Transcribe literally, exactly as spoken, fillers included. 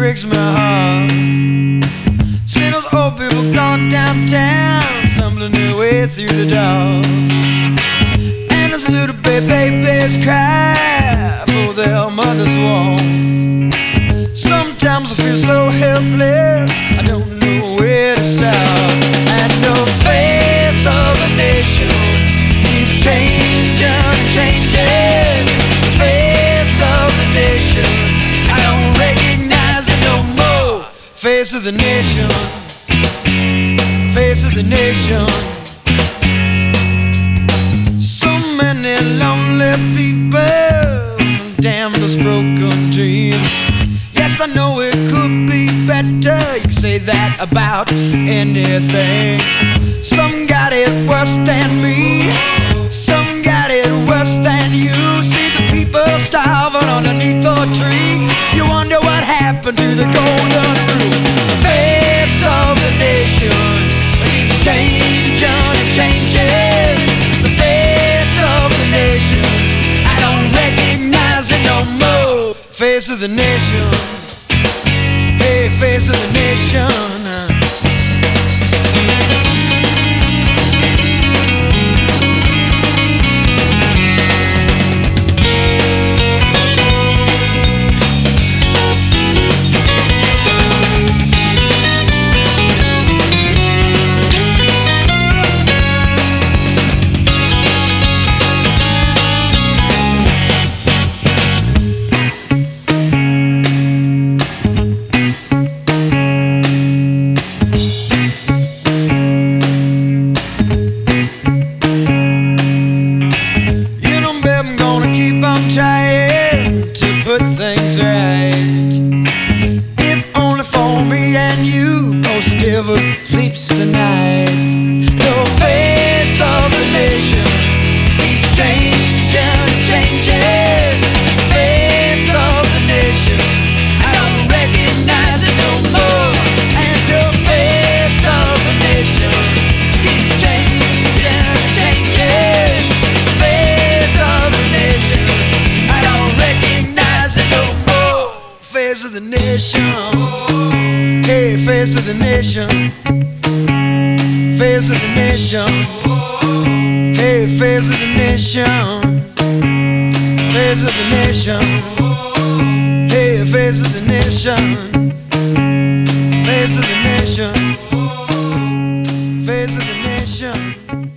breaks my heart. Seeing those old people gone downtown, stumbling their way through the door, and those little baby babies cry for their mother's warmth. Sometimes I feel so helpless, I don't know where to start. And the face of a nation keeps changing and changing. The face of the nation, I don't recognize it no more. Face of the nation, face of the nation. So many lonely people, damn those broken dreams. Yes, I know it could be better, you can say that about anything. Some got it worse than me, some got it worse than you. See the people starving underneath a tree, you wonder what happened to the golden rule. The face of the nation keeps changing and changing. The face of the nation, I don't recognize it no more. Face of the nation, hey, face of the nation. Trying to put things right, if only for me and you, 'cause the devil sleeps tonight. The face of the nation keeps changing, changing. The face of the nation, I don't recognize it no more. And the face of the nation keeps changing, changing. The face of the nation, face of the nation, hey, face of the nation, face of the nation, hey, face of the nation, face of the nation, hey, face of the nation, face of the nation, face of the nation.